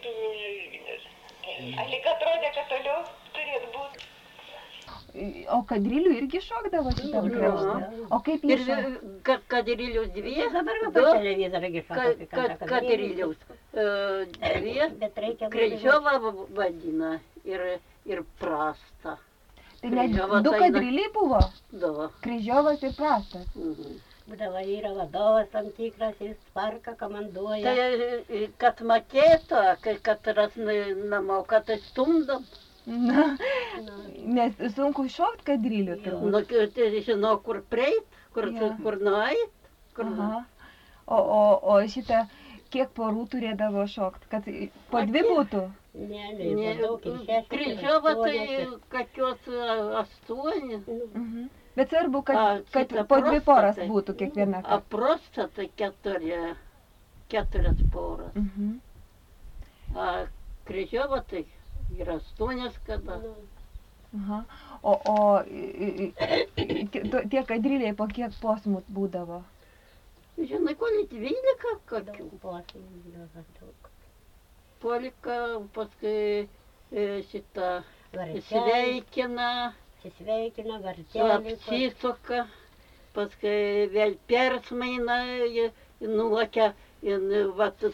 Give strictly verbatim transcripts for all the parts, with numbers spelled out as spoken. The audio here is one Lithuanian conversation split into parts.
Lietuvų irgi. Alik atrodė, kad toliau turėtų būti. O Kadrilių irgi šokdavo šitam krašte? O kaip jie šokdavo? Ir Kadrilius dvi, Dabar va per televizorių gi šoka. kad Kadrilius dvi, Kryžiova vadina ir, ir Prasta. Tai net du Kadriliai buvo? Da. Kryžiovas ir Prastas. Mhm. Būdavo yra vadovas tam tikras, jis tvarką komanduoja. Tai, kad makėto, kad ras namo, kad stumdom. Na, nes sunku šokt Kadrilių. Nu, tai žinau, kur preit, kur, Ja. kur nueit. Kur... Aha. O, o, o šitą, kiek porų turėdavo šokt, kad po dvi būtų? Ne, ne, Ne, po daug ir šeši. Kryžiova tai aštuonios. kokios aštuoni. Mhm. Bet svarbu, kad, A, kad šitą po dvi poras prostatą. būtų kiekviena. A prosta tai keturi, keturias poras. Mhm. A Kryžiova tai yra aštuonias kada. Aha. O, o i- i- i- tie Kadriliai po kiek posmų būdavo? Žinai, ko net dvylika kokių. Daug posmų būdavo, daug. Polika paskui e, šitą Vartelį, sveikina, sveikina, vartelį. apsisuka, paskui vėl persmaina, nuokia, vat,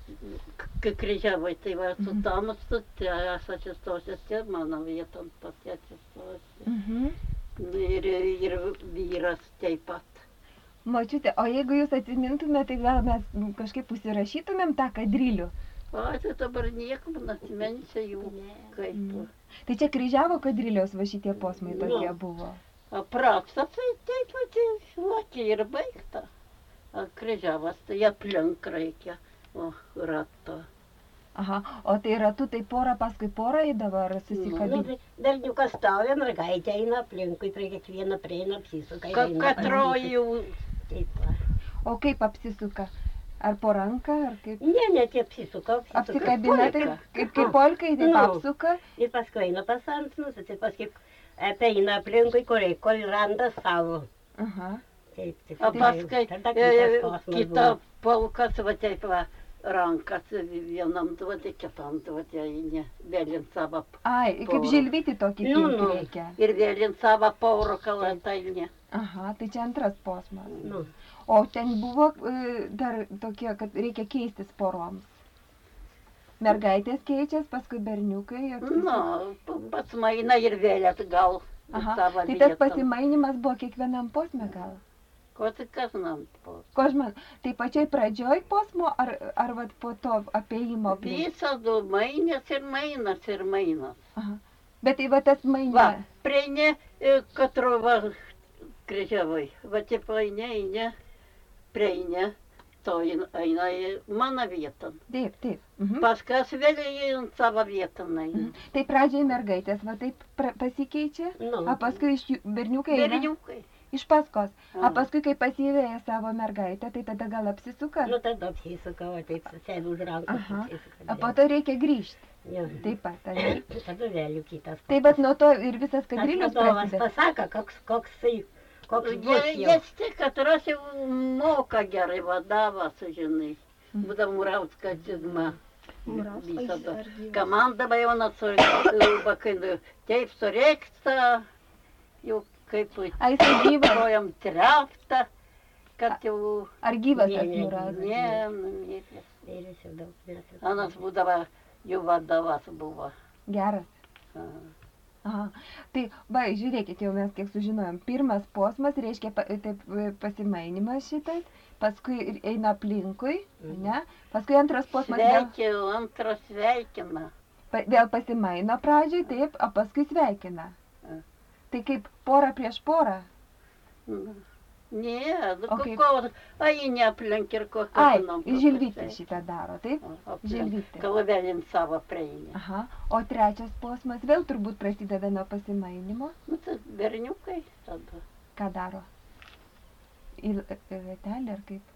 kai Kryžiavai, tai va, su Mhm. tamstu, tai aš atsistosiu čia, mano vieton pati atsistosiu. Mhm. Ir, ir vyras taip pat. Močiute, o jeigu jūs atsimintumėte, tai gal mes kažkaip užsirašytumėm tą Kadrilių? O, tai dabar nieko, man atmenčia jų kaip. Mhm. Tai čia Kryžiavo Kadriliaus va šitie posmai tokie Nu. buvo. O Prasta, tai taip pat šluokė ir baigta. O Kryžiavas, tai aplink reikia, o rato. Aha, o tai ratu tai porą paskui porą eidavo ar Nu, susikabino? tai berniukas stovė, mergaitė eina aplinkui, prie kiekvieno prieina, apsisuka. ir Ka eina katroji jau Taip, va. O kaip apsisuka? Ar po ranką, ar kaip? Ne, net apsisuka, apsisuka. Apsikabina, tai polka. kaip, kaip polkai, taip Nu. apsuka. Ir paskui eina pas antsnus, tai paskui eina aplinkui, kur, kol randa savo. Aha. Taip, taip. O paskui Tada e, kitas posmas kita buvo. polkas, va taip va, rankas vienam duoti, kitam duoti, ne, vėlint savo. Ai, kaip Porą. žilvitį tokį Nu, pinti nu. reikia. Ir vėlint savo pauro kalatai. Aha, tai čia antras posmas. Nu, O ten buvo e, dar tokie, kad reikia keistis poroms. Mergaitės keičias, paskui berniukai. ir- Nu, pats maina ir vėl atgal. Aha, savo tai tas vieton. pasimainimas buvo kiekvienam posme gal? Ko tai kas nam po? Ko aš man, tai pačiai pradžioj posmo, ar, ar vat po to apėjimo? aplink? Visą du mainės ir mainas ir mainas. Aha. Bet tai va tas Va, mainas. prieine, katro va Kryžiavai. Va, čia paine, ne, prieine, to jin- eina į mano vietą. Taip, taip. Mhm. Paskas vėl į savo vietą Mhm. eina. Tai pradžiai mergaitės va taip pra, pasikeičia, nu. o paskui iš jų- berniukai eina Berniukai. iš paskos. O Aha. paskui, kai pasiveja savo mergaitę, tai tada gal apsisuka. Nu, tada apsisuka, o taip susėdi už rankos. Aha. apsisuka O po vėl. to reikia grįžti. Jo. Taip pat, ane? Tada vėl jau kitas. Tai vat nuo to ir visas Tas Kadrilius vadovas prasideda. pasako, koks, koks tai, koks bus Jie jau. tik, kad ras jau moka gerai vadavas, žinai. Mhm. Būda Murauskas Zigma. Murauskas Visada. ar gyvas? Komanda bajonas su taip sureiksta, jau kaip Ai, jisai gyvas. kojam trepta, kad jau Ar gyvas Ne, tas ne, Murazas? ne, numiręs. Vyras jau daug metų. Anas būdavo, jų vadovas buvo. Geras. Aha. Aha. Tai, va, žiūrėkit, jau mes kiek sužinojom. Pirmas posmas reiškia pa, taip, e, pasimainimas šitas, paskui ir eina aplinkui, ne? Paskui antras posmas vėl, Sveikinu, antras sveikina. pa, vėl pasimaino pradžioj, taip, o paskui sveikina. Mm. Tai kaip pora prieš porą. Ne, O nu kaip? ko, ai neaplink ir kokią. Ai, žilvytė šitą daro, taip? Žilvytė. Kalvelin savo prieina. Aha. O trečias posmas vėl turbūt prasideda nuo pasimainimo. Nu, tai berniukai tada. Ką daro? Į vietelį ar kaip?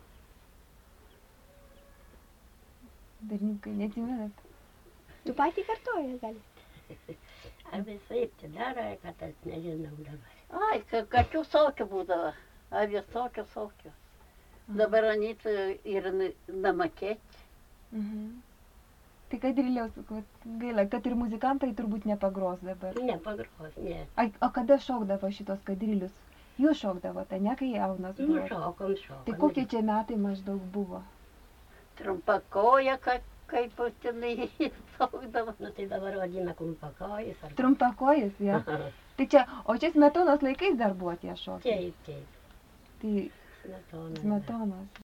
Berniukai, neatsimenat? Tu patį kartuoji, gali. Ar visai čia daro, kad aš nežinau dabar. Ai, ka- kačių saukių būdavo. Ai, visokių saukių. Dabar anyt ir namakėti. Mhm. Tai kadriliaus, gaila, kad ir muzikantai turbūt nepagros dabar. Nepagros, ne. Ai, o kada šokdavo šitos kadrilius? Jūs šokdavote, ne kai jaunas Nu, buvo? šokom, šokom. Tai kokie čia metai maždaug buvo? Trumpa koja, ka, kaip putinai saugdavo. Nu, tai dabar vadina klumpakojais. Ar... Trumpakojis, ja? Tai čia, o čia Smetonos laikais dar buvo tie šokiai? Taip, taip. Tai Smetonas. Smetonos.